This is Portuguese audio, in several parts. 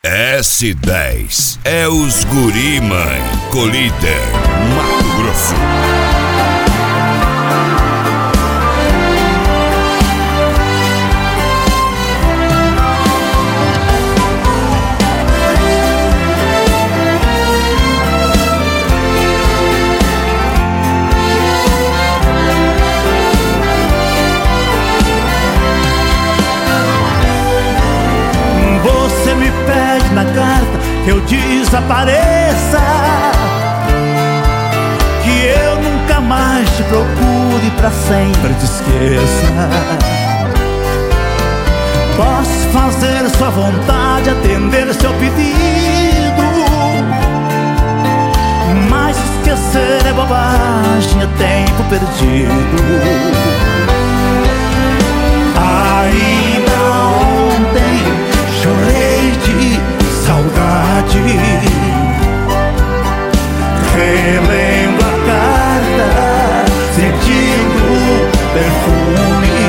S10 é os guri, mãe. Colíder, Mato Grosso. Na carta que eu desapareça, que eu nunca mais te procure, pra sempre te esqueça. Posso fazer sua vontade, atender seu pedido, mas esquecer é bobagem, é tempo perdido. Ainda ontem chorei de saudade, relendo a carta, sentindo o perfume.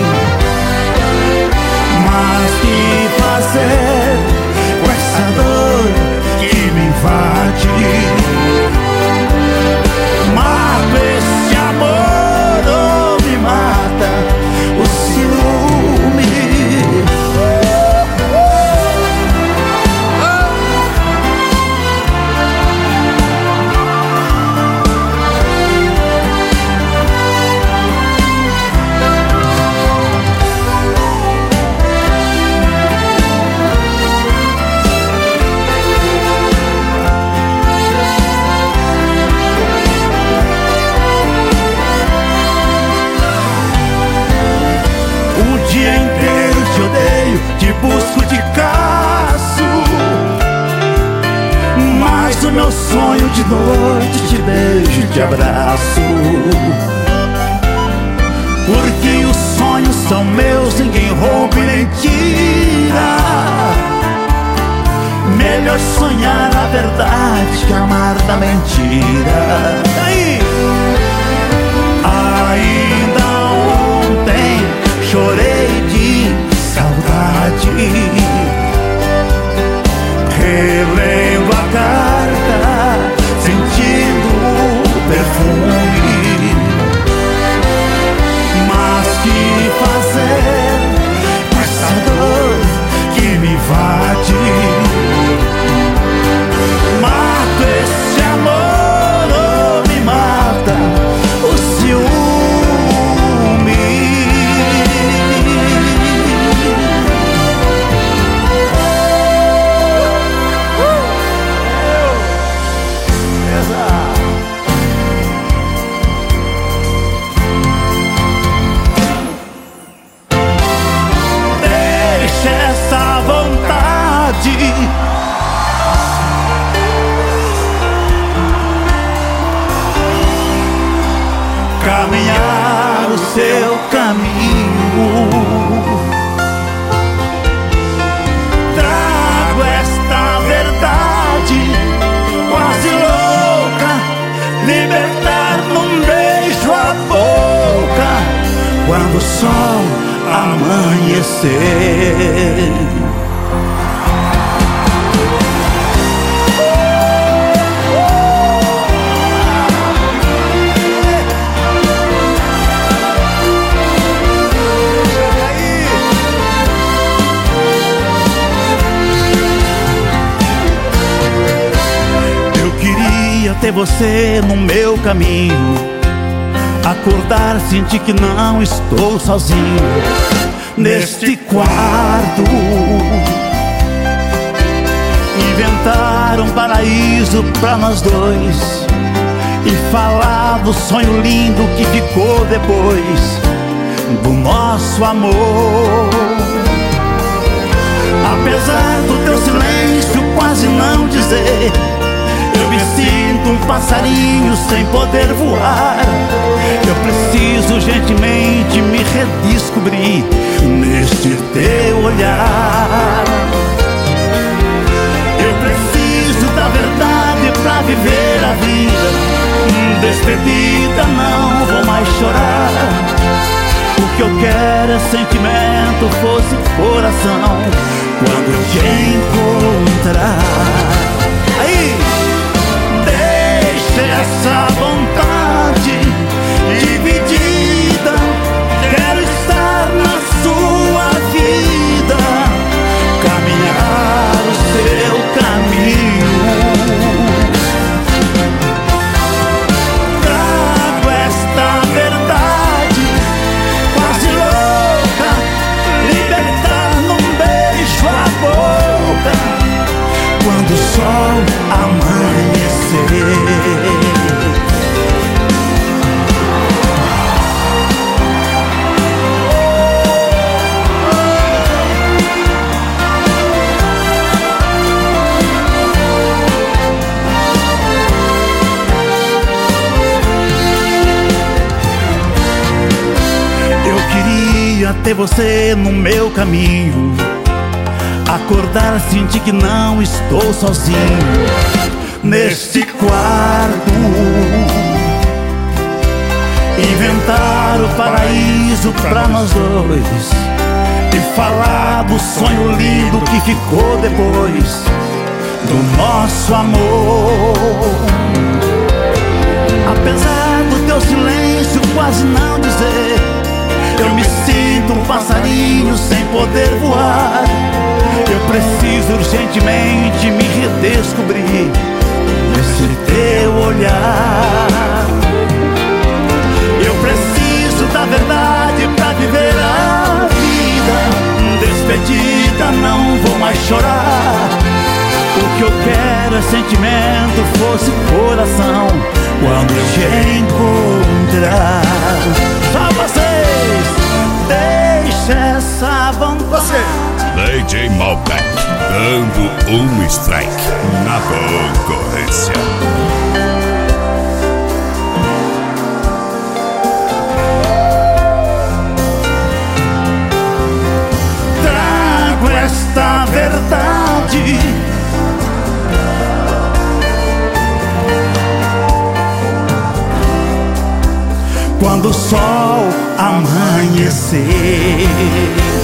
Mas que fazer com essa dor que me invade? Mato esse amor ou me mata o ciúme? O dia inteiro te odeio, te busco, te caço, mas o meu sonho de noite te beijo, te abraço. Porque os sonhos são meus, ninguém rouba e nem tira. Melhor sonhar a verdade que amar da mentira. Ainda ontem chorei de saudade, relendo a carta, sentindo o perfume. Mas que fazer com essa dor que me invade? Mato esse amor ou me mata o ciúme? Deixa essa vontade caminhar o seu caminho. Trago esta verdade quase louca, libertar num beijo a boca quando o sol amanhecer. Eu queria ter você no meu caminho, acordar, sentir que não estou sozinho neste quarto. Inventar um paraíso pra nós dois e falar do sonho lindo que ficou depois do nosso amor. Apesar do teu silêncio quase não dizer, eu me sinto um passarinho sem poder voar. Eu preciso urgentemente me redescobrir neste teu olhar. Eu preciso da verdade pra viver a vida. Despedida, não vou mais chorar. O que eu quero é sentimento, fosse coração. Quando eu te encontrar, quando o sol amanhecer. Ter você no meu caminho, acordar, sentir que não estou sozinho neste quarto, inventar o paraíso pra nós dois e falar do sonho lindo que ficou depois do nosso amor. Apesar do teu silêncio quase não dizer, eu me sinto um passarinho sem poder voar. Eu preciso urgentemente me redescobrir nesse teu olhar. Eu preciso da verdade pra viver a vida. Despedida, não vou mais chorar. O que eu quero é sentimento, fosse coração, quando te encontrar. Só vocês, deixa essa vontade. DJ Malbec, dando um strike na concorrência. Trago esta verdade, quando o sol amanhecer.